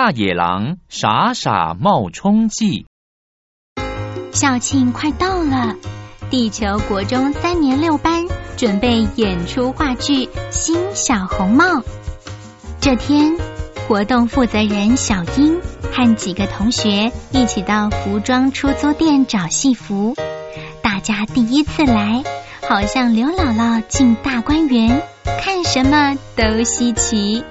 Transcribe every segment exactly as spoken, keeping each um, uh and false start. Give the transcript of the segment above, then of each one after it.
大野狼傻傻冒充记。 校庆快到了，地球国中三年六班准备演出话剧《新小红帽》。这天，活动负责人小英和几个同学一起到服装出租店找戏服。大家第一次来，好像刘姥姥进大观园，看什么都稀奇。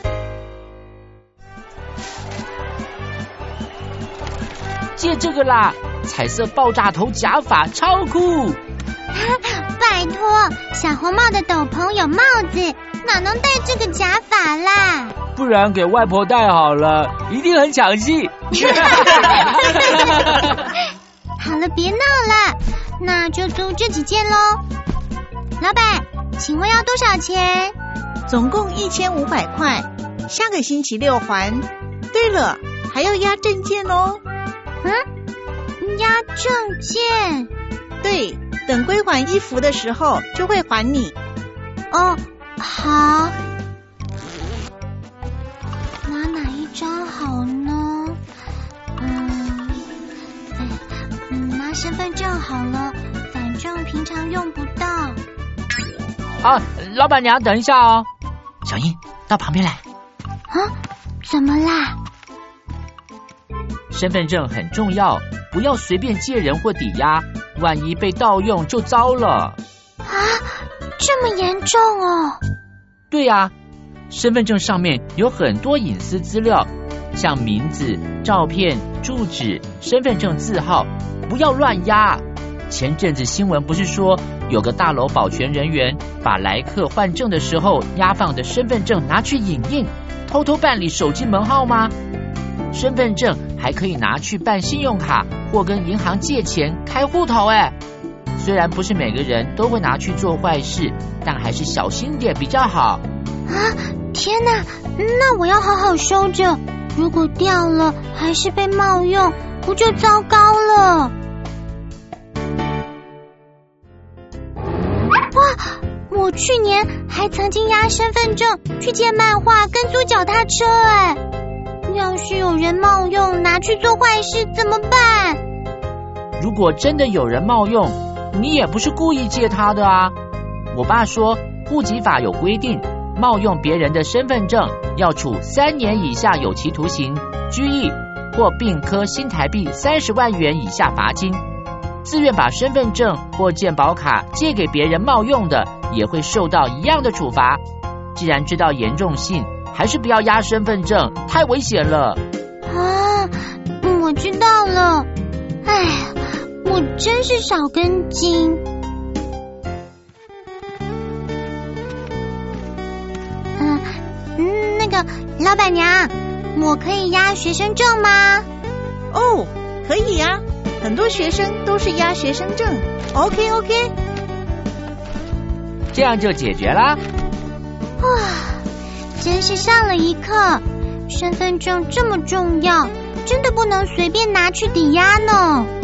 借这个啦，彩色爆炸头假发超酷。 拜托，小红帽的斗篷有帽子，哪能戴这个假发啦？ 不然给外婆戴好了，一定很抢戏。 好了，别闹了，那就租这几件咯。老板，请问要多少钱？ 总共一千五百块，下个星期六还。对了，还要押证件哦。 嗯，押证件？ 对，等归还衣服的时候就会还你。 哦，好。拿哪一张好呢？嗯，嗯，拿身份证好了，反正平常用不到。 好，老板娘等一下哦。小英，到旁边来。 啊？怎么啦？ 身份证很重要，不要随便借人或抵押，万一被盗用就糟了。 啊，这么严重哦？ 对啊，身份证上面有很多隐私资料，像名字、照片、住址、身份证字号，不要乱押。前阵子新闻不是说有个大楼保全人员把来客换证的时候押放的身份证拿去影印，偷偷办理手机门号吗？身份证还可以拿去办信用卡或跟银行借钱开户头哎。虽然不是每个人都会拿去做坏事，但还是小心点比较好。 啊，天哪，那我要好好收着，如果掉了还是被冒用，不就糟糕了？哇，我去年还曾经押身份证去借漫画跟租脚踏车哎，要是有人冒用拿去做坏事怎么办？ 如果真的有人冒用，你也不是故意借他的啊。我爸说户籍法有规定，冒用别人的身份证要处三年以下有期徒刑、拘役或并科新台币三十万元以下罚金。自愿把身份证或健保卡借给别人冒用的，也会受到一样的处罚。既然知道严重性，还是不要押身份证，太危险了。 啊，我知道了。哎，我真是少根筋。嗯，那个老板娘，我可以押学生证吗？ 哦，可以呀，很多学生都是押学生证。OK OK， 这样就解决啦。 哇，真是上了一课，身份证这么重要，真的不能随便拿去抵押呢。